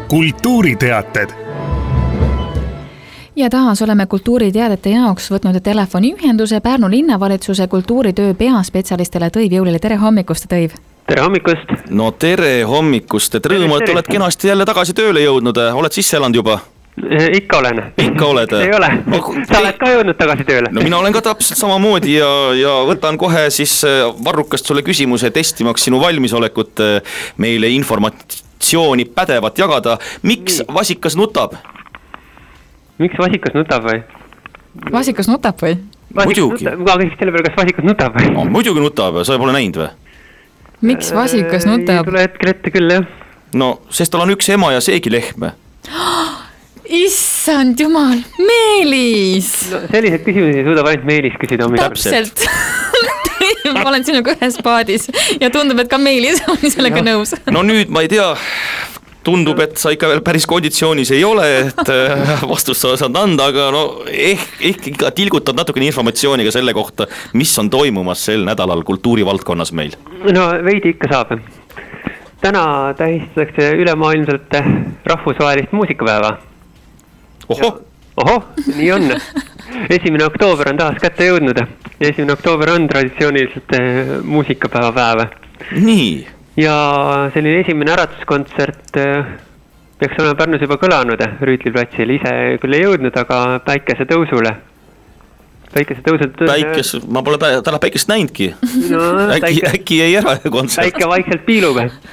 kultuuriteated. Ja taas oleme kultuuriteadete jaoks võtnud telefoniühenduse Pärnu linnavalitsuse kultuuritöö peaspetsialistele Tõiv Jõulile. Tere hommikust, Tõiv! Tere hommikust! No tere hommikust, et rõõmu, et oled kenasti jälle tagasi tööle jõudnud. Oled sisse elanud juba? Ikka olen. Ikka oled? Ei ole. Sa oled ka jõudnud tagasi tööle? No mina olen ka täpselt samamoodi ja võtan kohe siis varrukast sulle küsimuse testimaks sinu valmisolekut meile informatsiooni pädevat jagada. Miks vasikas nutab? Miks vasikas nutab või? Vasikas nutab või? Muidugi. Ma küsiks selle peale, kas vasikas nutab või? No, muidugi nutab, sa pole näinud või? Miks vasikas nutab? Ei tule hetkel ette küll, jah. No, sest tal on üks ema ja seegi lehme. Issand jumal, Meelis! No, sellised küsimusi suudab ainult Meelis küsida. Täpselt. Ma olen sinuga ühes paadis ja tundub, et ka Meelis on sellega nõus. No nüüd ma ei tea, tundub, et sa ikka veel päris konditsioonis ei ole, et vastust sa saad anda, aga no ehk ikka tilgutad natukene informatsiooniga selle kohta, mis on toimumas sel nädalal kultuurivaldkonnas meil. No veidi ikka saab. Täna tähistatakse ülemaailmselt rahvusvahelist muusikapäeva. Oho, nii on. 1. oktoober on taas kätte jõudnud. 1. oktoober on traditsiooniliselt muusikapäeva päev. Nii. Ja selline esimene äratuskontsert peaks olema Pärnus juba kõlanud Rüütli platsil. Ise küll ei jõudnud, aga päikesetõusule. Ma pole täna päikest näinudki. No, äkki ei ära kontsert. Päike vaikselt piilub.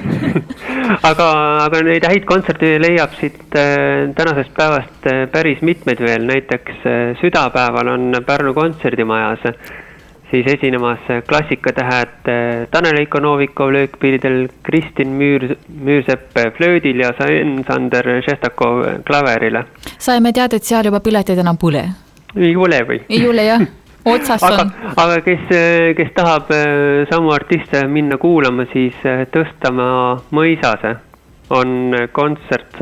aga neid häid kontserti leiab siit tänasest päevast päris mitmeid veel. Näiteks südapäeval on Pärnu kontserdimajas siis esinemas klassikatähed Tanel Eiko Novikov löökpiiridel, Kristin Müürsepp flöödil ja Sander Šestakov klaverile. Saime teada, et seal juba piletid enam pole. Ei ole või? Ei ole jah, otsas on. Aga kes tahab samu artiste minna kuulama, siis Tõstamaa mõisase on kontsert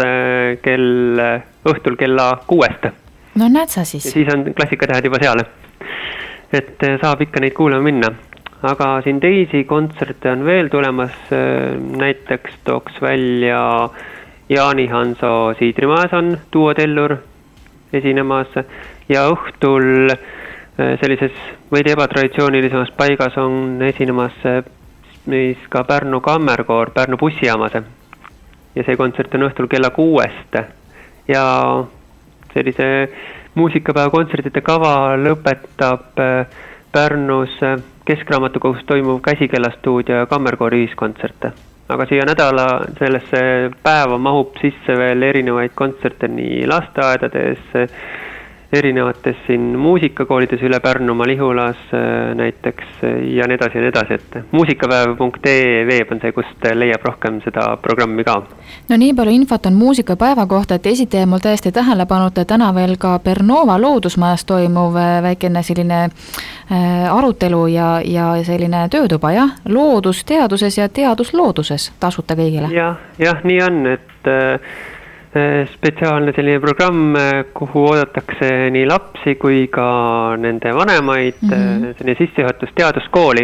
õhtul kella 6. No näed sa siis. Ja siis on klassikatähed juba seal. Et saab ikka neid kuulama minna. Aga siin teisi kontserte on veel tulemas. Näiteks tooks välja Jaani Hanso Siidrimaas on duotellur esinemas. Ja õhtul sellises veidi ebatraditsioonilisemas paigas on esinemas ka Pärnu kammerkoor Pärnu bussijaamas. Ja see kontsert on õhtul kella 6. Ja sellise muusikapäeva kontserdite kava lõpetab Pärnus Keskraamatukogus toimuv Käsikellastuudio ja kammerkoori ühiskontserte. Aga siia nädala sellesse päeva mahub sisse veel erinevaid kontserte nii lasteaedades, erinevates siin muusikakoolides üle Pärnumaa Lihulas näiteks ja nii edasi, et muusikapäev.ee veeb on see, kust leiab rohkem seda programmi ka. No nii palju infot on muusikapäeva kohta, et esitaja mul täiesti tähele pannud täna veel ka Pernova loodusmajas toimuv väikene selline arutelu ja selline töötuba, jah? Loodusteaduses ja teaduslooduses tasuta kõigile. Jah, nii on, et spetsiaalne selline programm, kuhu oodatakse nii lapsi kui ka nende vanemaid, selline sissejuhatus teaduskooli,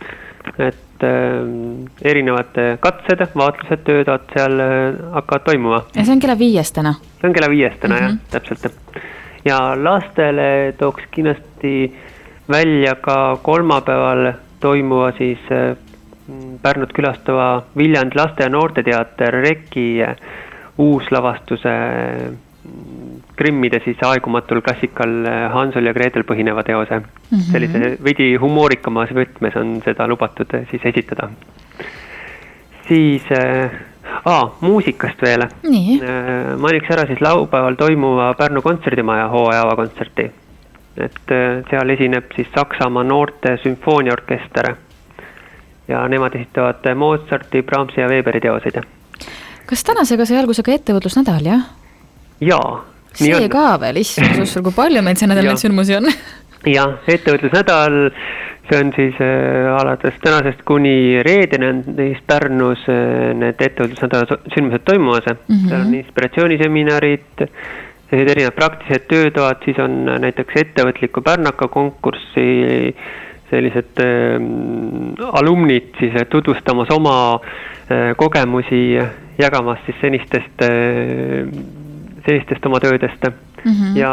et erinevad katsed, vaatlused, tööd seal hakkavad toimuma. Ja see on kella 5 täna? See on kella 5 täna, jah, täpselt. Ja lastele tooks kindlasti välja ka kolmapäeval toimuva siis Pärnut külastava Viljandi laste- ja noorteteater Reki uuslavastuse Grimmide siis aegumatul klassikal Hansel ja Gretel põhineva teose. Sellise veidi humoorikamas võtmes on seda lubatud siis esitada. Siis muusikast veel. Mainiks ära siis laupäeval toimuva Pärnu kontserdimaja hooajava kontserti. Et seal esineb siis Saksamaa noorte sümfooniaorkester ja nemad esitavad Mozarti, Brahmsi ja Weberi teoseid. Kas tänasega sai algusega ettevõtlusnädal, jah? Jaa. See ka veel, issand, kui palju meil see nädal neid sündmusi on? Jah, ettevõtlusnädal, see on siis alates tänasest kuni reedeni on neist Pärnus need ettevõtlusnädala sündmused toimumas. Seal on inspiratsiooniseminarid, erinevad praktilised töötoad, siis on näiteks ettevõtliku Pärnaka konkurssi sellised alumnid siis tutvustamas oma kogemusi jagamas siis senistest oma töödest. Ja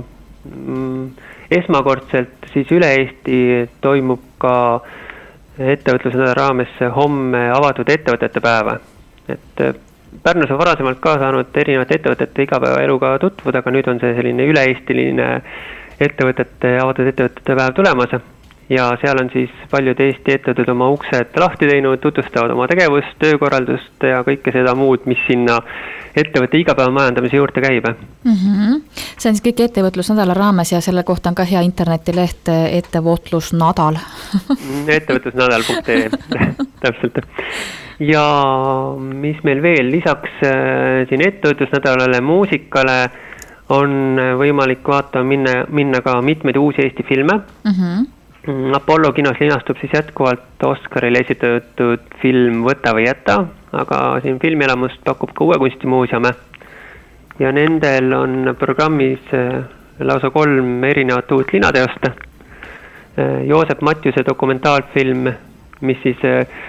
esmakordselt siis üle Eesti toimub ka ettevõtlusnädala raames homme avatud ettevõtete päeva. Et Pärnus on varasemalt ka saanud erinevate ettevõtete igapäevaeluga tutvuda, aga nüüd on see selline üle-eestiline avatud ettevõtete päev tulemas. Ja seal on siis paljud Eesti ettevõtted oma uksed lahti teinud, tutvustavad oma tegevust, töökorraldust ja kõike seda muud, mis sinna ettevõtte igapäeva majandamise juurde käib. See on siis kõik ettevõtlusnädala raames ja selle kohta on ka hea internetileht ettevõtlusnadal. ettevõtlusnadal.ee, täpselt. Ja mis meil veel, lisaks siin ettevõtlusnädalale muusikale on võimalik vaatama minna ka mitmeid uusi Eesti filme. Apollo kinos linastub siis jätkuvalt Oscarile esitatud film Võta või jäta, aga siin filmielamust pakub ka Uue kunstimuuseum. Ja nendel on programmis lausa 3 erinevat uut linateost. Joosep Matjuse dokumentaalfilm, mis siis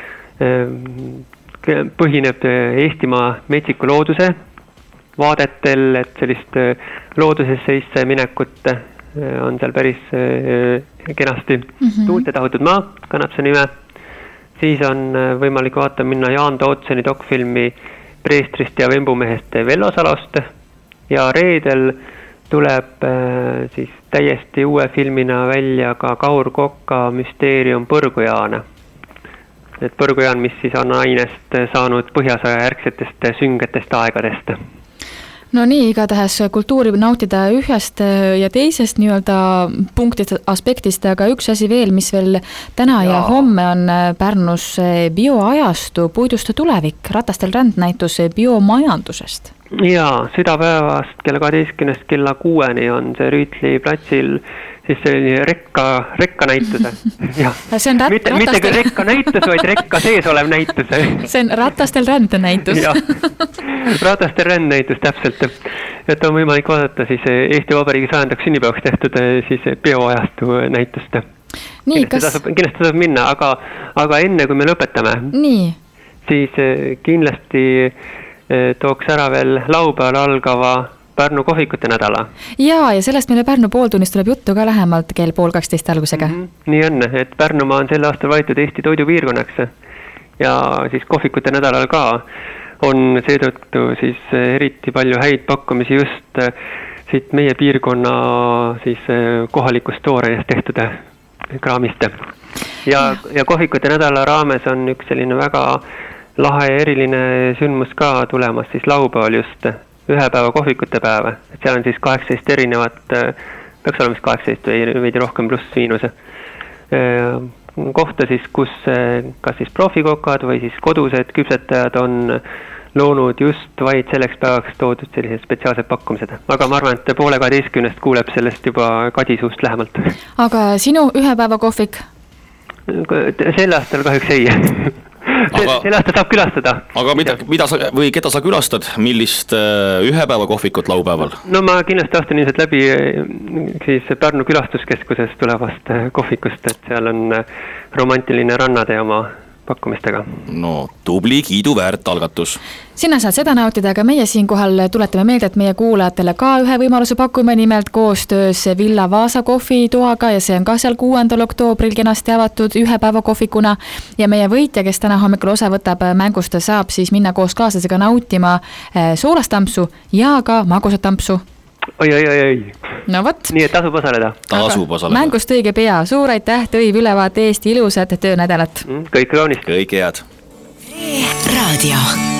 põhineb Eestimaa metsiku looduse vaadetel, et sellist looduses seisse minekut on seal päris kenasti. Tuulte tahutud maa kannab see nime. Siis on võimalik vaatama minna Jaan Tootseni dokfilmi Preestrist ja Vembumehest Vellosalost. Ja reedel tuleb siis täiesti uue filmina välja ka Kaur Kokka müsteerium Põrgujaan. Et Põrgujaan, mis siis on ainest saanud põhjasõja järgsetest süngetest aegadest. No nii, igatahes kultuuri nautida ühest ja teisest nii-öelda punktist aspektist, aga üks asi veel, mis veel täna ja homme on Pärnus bioajastu puiduste tulevik, Ratastel rändnäitus biomajandusest. Jaa, südapäevast kella 12 kella 6 on see Rüütli platsil siis selline rekka näituse. See on mitte ka rekka näitus, vaid rekka sees olev näitus. See on Ratastel rändnäitus. Ratastel rändnäitus, täpselt. Et on võimalik vaadata siis Eesti Vabariigi 100. sünnipäevaks tehtud siis bioajastu näitust. Kindlasti tasub minna, aga enne kui me lõpetame, siis kindlasti tooks ära veel laupäeval algava Pärnu kohvikute nädala. Ja sellest meile Pärnu pooltunnist tuleb juttu ka lähemalt kell 12:30 algusega. Nii on, et Pärnumaa on sel aastal valitud Eesti toidupiirkonnaks ja siis kohvikute nädalal ka on seetõttu siis eriti palju häid pakkumisi just siit meie piirkonna siis kohalikust toorajast tehtud kraamist. Ja kohvikute nädala raames on üks selline väga lahe ja eriline sündmus ka tulemas siis laupäeval just ühepäeva kohvikute päeva. Et seal on siis 18 erinevat, peaks olema 18 või veidi rohkem pluss miinus kohta siis, kus kas siis profikokad või siis kodused küpsetajad on loonud just vaid selleks päevaks toodud sellised spetsiaalsed pakkumised. Aga ma arvan, et 11:30 kuuleb sellest juba Kadi suust lähemalt. Aga sinu ühepäeva kohvik? Sel aastal kahjuks ei. Sel aastal saab külastada. Aga keda sa külastad? Millist ühepäeva kohvikut laupäeval? No ma kindlasti astan ilmselt läbi siis Pärnu külastuskeskusest tulevast kohvikust, et seal on romantiline rannade oma pakkumistega. No tubli, kiiduväärt algatus. Sina saad seda nautida, aga meie siinkohal tuletame meelde, et meie kuulajatele ka ühe võimaluse pakume nimelt koostöös Villa Vaasa kohvitoaga ja see on ka seal 6. oktoobril kenasti avatud ühepäeva kohvikuna ja meie võitja, kes täna hommikul osa võtab mängust, saab siis minna koos kaaslasega nautima soolastampsu ja ka magusatampsu. Oi. No võt. Nii, et tasub osaleda. Mängust õige pea. Suur aitäh, Tõiv ülevaate Eesti ilusat töönädalat. Kõik kaunist. Kõik head. Raadio.